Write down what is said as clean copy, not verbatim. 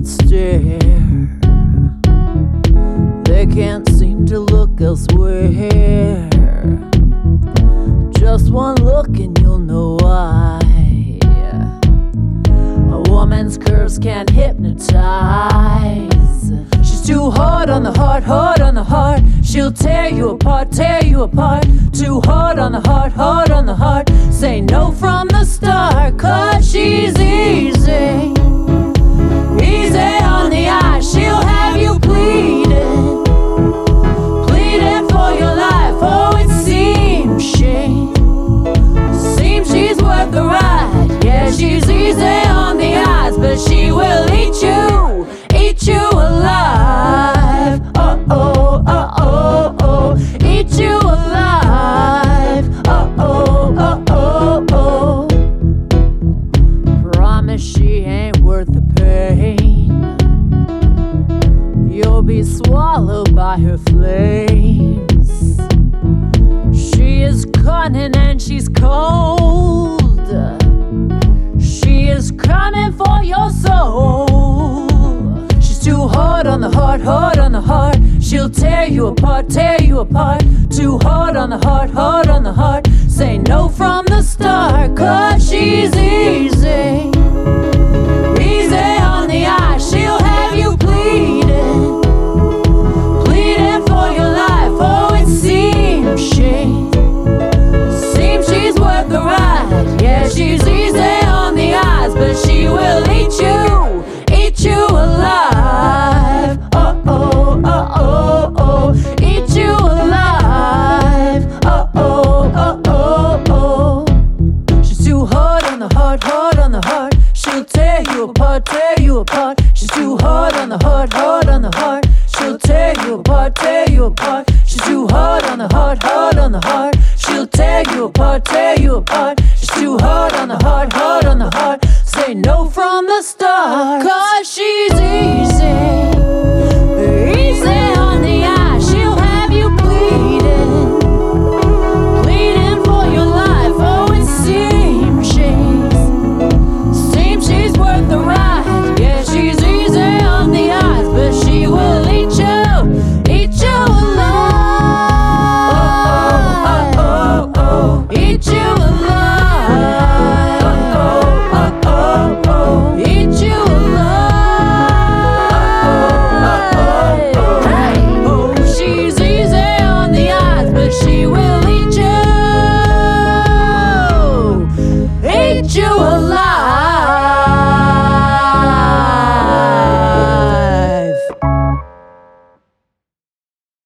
can't stare. They can't seem to look elsewhere. Just one look and you'll know why. A woman's curves can't hypnotize. She's too hard on the heart, hard on the heart. She'll tear you apart, tear you apart. Too hard on the heart, hard on the heart. Say no from the start, 'cause she's easy. Easy on the eye, she'll have you pleading, pleading for your life. Oh, it seems she's worth the ride. Yeah, she's easy on the eyes, but she will eat you alive. Oh, oh, oh, oh, oh, eat you alive. Oh, oh, oh, oh, oh. Promise she ain't worth the pain. You'll be swallowed by her flames. She is cunning and she's cold. She is coming for your soul. She's too hard on the heart, hard on the heart. She'll tear you apart, tear you apart. Too hard on the heart, hard on the heart. Say no from the start, 'cause she's easy. Easy on the eye, she'll have you pleading, pleading for your life. Oh, it seems she's worth the ride. Yeah, she's easy on the eyes, but she will eat you alive. Oh, oh, oh, oh, oh, eat you alive. Oh, oh, oh, oh, oh. She's too hard on the heart, hard on the heart. She'll tear you apart, tear you apart. She's too hard on the heart, hard on the heart. She'll tear you apart, tear you apart. She's too hard on the heart, hard on the heart. She'll tear you apart, tear you